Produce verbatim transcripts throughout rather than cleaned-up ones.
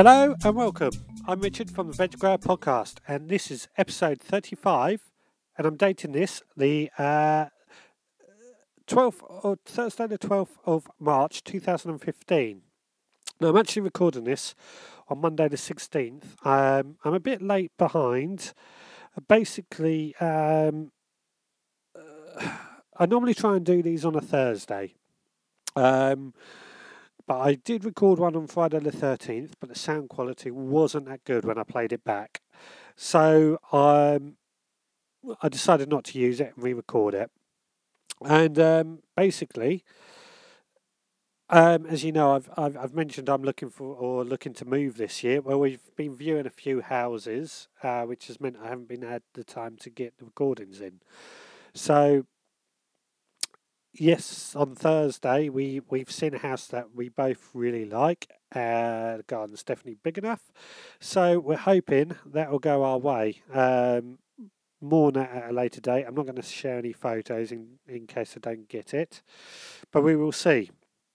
Hello and welcome. I'm Richard from the Veg Grower Podcast, and this is episode thirty-five, and I'm dating this the uh, twelfth or Thursday, the twelfth of March, two thousand fifteen. Now I'm actually recording this on Monday the sixteenth. Um, I'm a bit late behind. Basically, um, I normally try and do these on a Thursday. Um, But I did record one on Friday the thirteenth, but the sound quality wasn't that good when I played it back. So um, I decided not to use it and re-record it. And um, basically, um, as you know, I've, I've I've mentioned I'm looking for or looking to move this year. Well, we've been viewing a few houses, uh, which has meant I haven't been had the time to get the recordings in. So yes, on Thursday we we've seen a house that we both really like. Uh, the garden's definitely big enough, so we're hoping that will go our way. Um, more on that at a later date. I'm not going to share any photos in in case I don't get it, but we will see.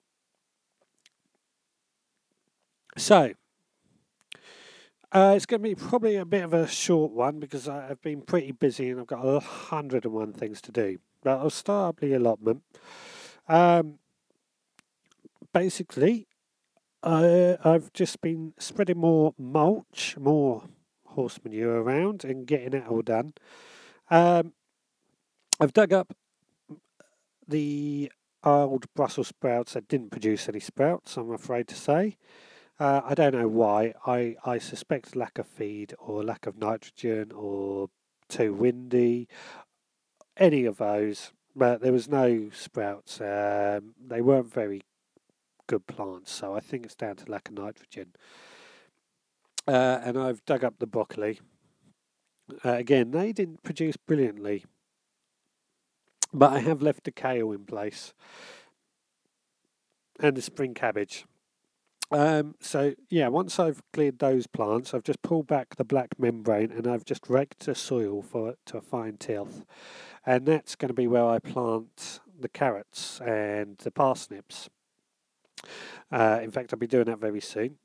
So. Uh, it's going to be probably a bit of a short one because I've been pretty busy and I've got a hundred and one things to do. But I'll start up the allotment. Um, basically, Uh, I've just been spreading more mulch, more horse manure around and getting it all done. Um, I've dug up the old Brussels sprouts that didn't produce any sprouts, I'm afraid to say. Uh, I don't know why. I, I suspect lack of feed or lack of nitrogen or too windy, any of those. But there was no sprouts. Um, they weren't very good plants, so I think it's down to lack of nitrogen. Uh, and I've dug up the broccoli. Uh, again, they didn't produce brilliantly, but I have left the kale in place and the spring cabbage. Um, so yeah, once I've cleared those plants, I've just pulled back the black membrane and I've just raked the soil for it to a fine tilth, and that's going to be where I plant the carrots and the parsnips. Uh, in fact, I'll be doing that very soon.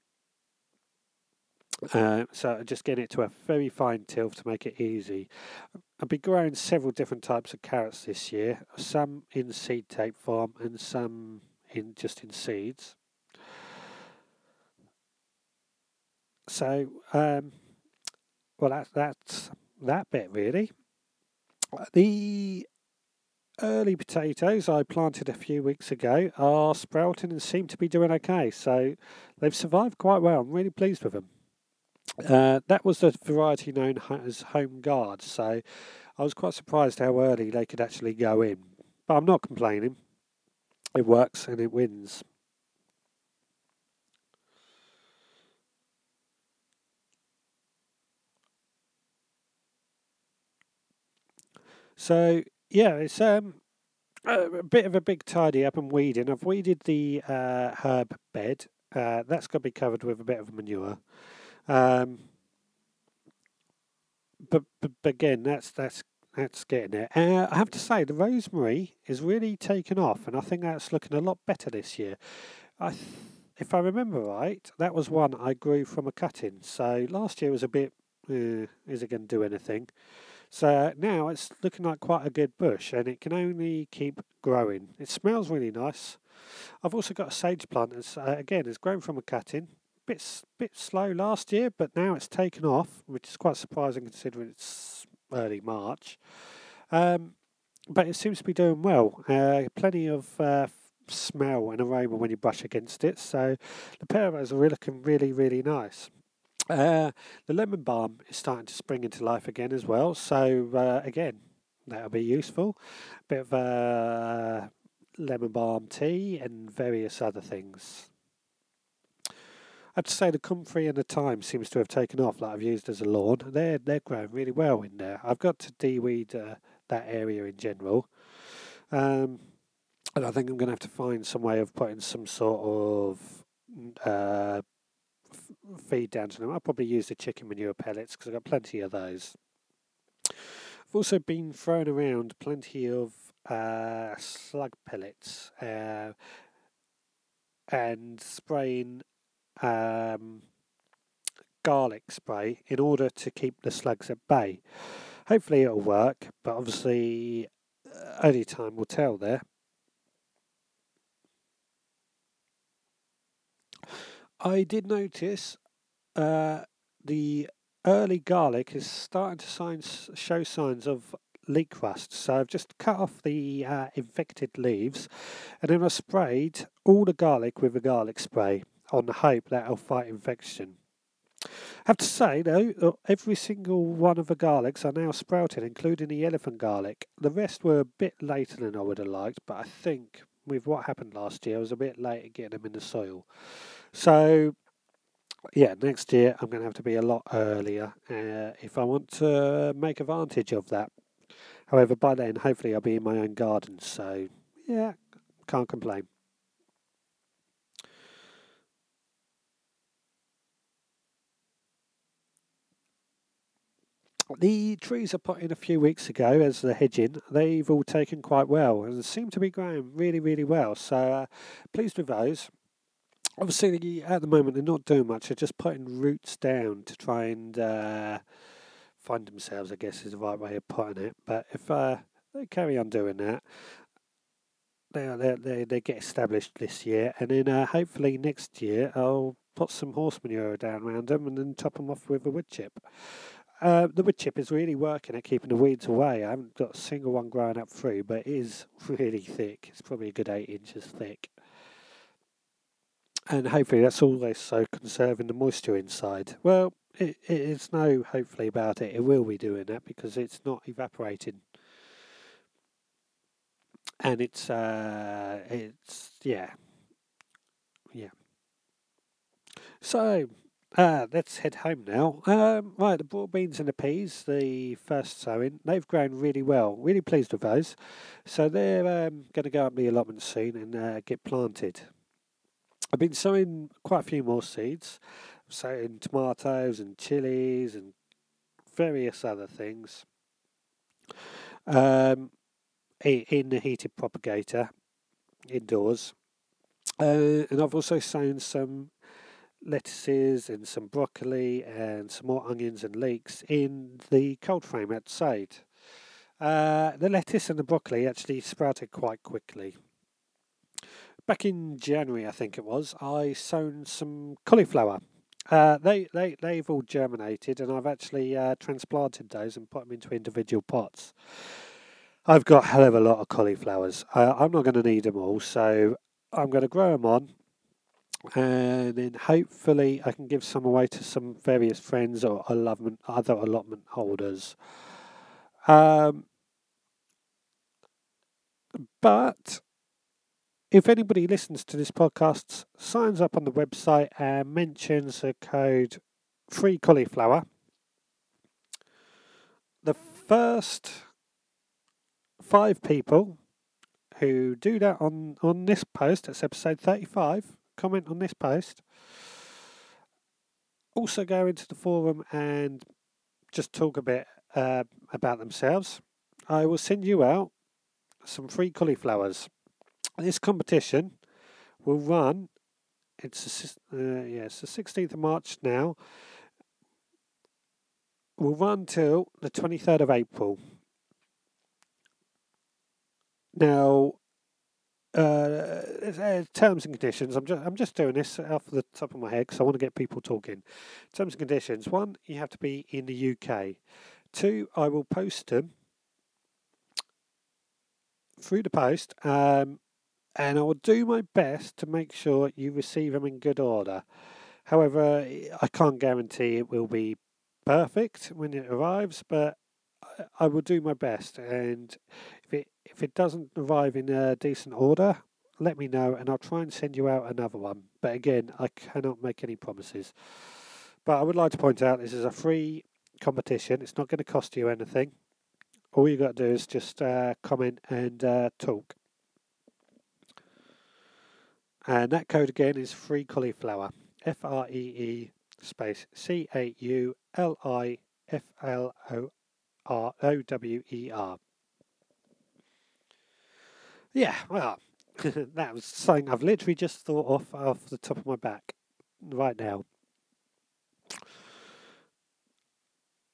Uh, so just getting it to a very fine tilth to make it easy. I'll be growing several different types of carrots this year, some in seed tape form and some in just in seeds. So, um, well, that's that's that bit really. The early potatoes I planted a few weeks ago are sprouting and seem to be doing okay. So they've survived quite well. I'm really pleased with them. Uh, that was the variety known as Home Guard. So I was quite surprised how early they could actually go in. But I'm not complaining. It works and it wins. So yeah, it's um a bit of a big tidy up and weeding. I've weeded the uh, herb bed. Uh, that's got to be covered with a bit of manure. Um, but, but, but again, that's that's that's getting there. Uh, I have to say, the rosemary is really taken off, and I think that's looking a lot better this year. I, th- if I remember right, that was one I grew from a cutting. So last year was a bit. Uh, is it going to do anything? So now it's looking like quite a good bush, and it can only keep growing. It smells really nice. I've also got a sage plant that's uh, again has grown from a cutting. Bit bit slow last year, but now it's taken off, which is quite surprising considering it's early March. Um, but it seems to be doing well. Uh, plenty of uh, smell and aroma when you brush against it. So the pair of those are really looking really really nice. Uh, the lemon balm is starting to spring into life again as well. So uh, again, that'll be useful. Bit of uh, lemon balm tea and various other things. I have to say the comfrey and the thyme seems to have taken off. Like I've used as a lawn. They're they're growing really well in there. I've got to de-weed uh, that area in general. Um, and I think I'm going to have to find some way of putting some sort of uh, feed down to them. I'll probably use the chicken manure pellets because I've got plenty of those. I've also been throwing around plenty of uh, slug pellets uh, and spraying um, garlic spray in order to keep the slugs at bay. Hopefully it'll work, but obviously uh, only time will tell there. I did notice uh, the early garlic is starting to signs, show signs of leek rust. So I've just cut off the uh, infected leaves and then I sprayed all the garlic with a garlic spray on the hope that it'll fight infection. I have to say though, uh, every single one of the garlics are now sprouting, including the elephant garlic. The rest were a bit later than I would have liked, but I think with what happened last year, I was a bit late at getting them in the soil. So yeah, next year I'm going to have to be a lot earlier uh, if I want to make advantage of that. However, by then, hopefully, I'll be in my own garden, so yeah, can't complain. The trees I put in a few weeks ago as the hedging, they've all taken quite well and seem to be growing really, really well. So, uh, pleased with those. Obviously, at the moment, they're not doing much. They're just putting roots down to try and uh, find themselves, I guess is the right way of putting it. But if uh, they carry on doing that, they they they they get established this year, and then uh, hopefully next year I'll put some horse manure down around them and then top them off with a wood chip. Uh, the wood chip is really working at keeping the weeds away. I haven't got a single one growing up through, but it is really thick. It's probably a good eight inches thick, and hopefully that's also conserving the moisture inside. Well, it, it's no hopefully about it. It will be doing that because it's not evaporating, and it's uh, it's yeah, yeah. So, uh, let's head home now. Um, right, the broad beans and the peas, the first sowing, they've grown really well. Really pleased with those. So they're um, going to go up the allotment soon and uh, get planted. I've been sowing quite a few more seeds, sowing tomatoes and chilies and various other things um, in the heated propagator indoors. Uh, and I've also sown some lettuces and some broccoli and some more onions and leeks in the cold frame outside. Uh, the lettuce and the broccoli actually sprouted quite quickly. Back in January, I think it was, I sown some cauliflower. Uh, they, they, they've all germinated and I've actually uh, transplanted those and put them into individual pots. I've got a hell of a lot of cauliflowers. Uh, I'm not going to need them all, so I'm going to grow them on and then hopefully I can give some away to some various friends or allotment, other allotment holders. Um, but if anybody listens to this podcast, signs up on the website and mentions the code free cauliflower, the first five people who do that on, on this post, that's episode thirty-five, comment on this post, also go into the forum and just talk a bit uh, about themselves. I will send you out some free cauliflowers. This competition will run. It's uh, yeah, it's the sixteenth of March now. Will run till the twenty third of April. Now, uh, uh, terms and conditions. I'm just I'm just doing this off the top of my head because I want to get people talking. Terms and conditions. One, you have to be in the U K. Two, I will post them through the post, um, and I will do my best to make sure you receive them in good order. However, I can't guarantee it will be perfect when it arrives, but I will do my best. And if it if it doesn't arrive in a decent order, let me know, and I'll try and send you out another one. But again, I cannot make any promises. But I would like to point out this is a free competition. It's not going to cost you anything. All you got to do is just uh, comment and uh, talk. And that code again is free cauliflower. F R E E space C A U L I F L O R O W E R. Yeah, well, that was something I've literally just thought of off the top of my back right now.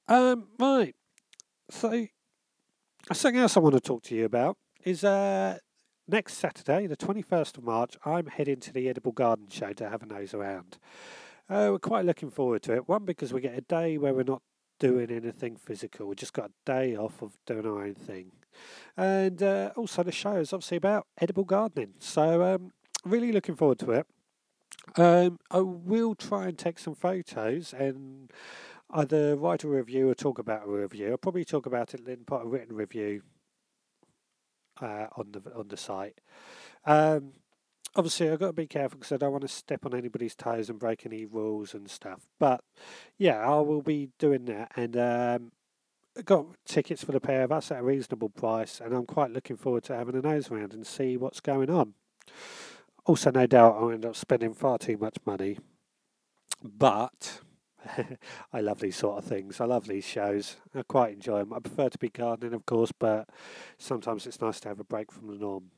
Um, right. So, something else I want to talk to you about is uh, next Saturday, the twenty-first of March, I'm heading to the Edible Garden Show to have a nose around. Uh, we're quite looking forward to it. One, because we get a day where we're not doing anything physical. We just got a day off of doing our own thing. And uh, also, the show is obviously about edible gardening. So, um, really looking forward to it. Um, I will try and take some photos and either write a review or talk about a review. I'll probably talk about it and then put a written review uh, on the on the site. Um, Obviously, I've got to be careful because I don't want to step on anybody's toes and break any rules and stuff. But yeah, I will be doing that, and um, I got tickets for the pair of us at a reasonable price, and I'm quite looking forward to having a nose around and see what's going on. Also, no doubt I'll end up spending far too much money, but I love these sort of things. I love these shows. I quite enjoy them. I prefer to be gardening, of course, but sometimes it's nice to have a break from the norm.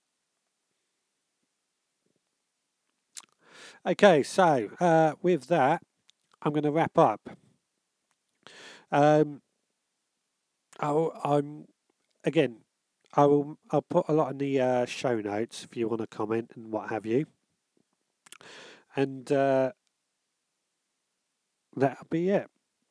Okay, so uh, with that, I'm going to wrap up. Um, I'll, I'm again. I will. I'll put a lot in the uh, show notes if you want to comment and what have you, and uh, that'll be it.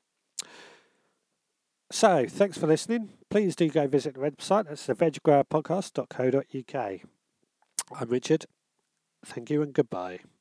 So, thanks for listening. Please do go visit the website. That's the veg grower podcast dot co dot uk. I'm Richard. Thank you and goodbye.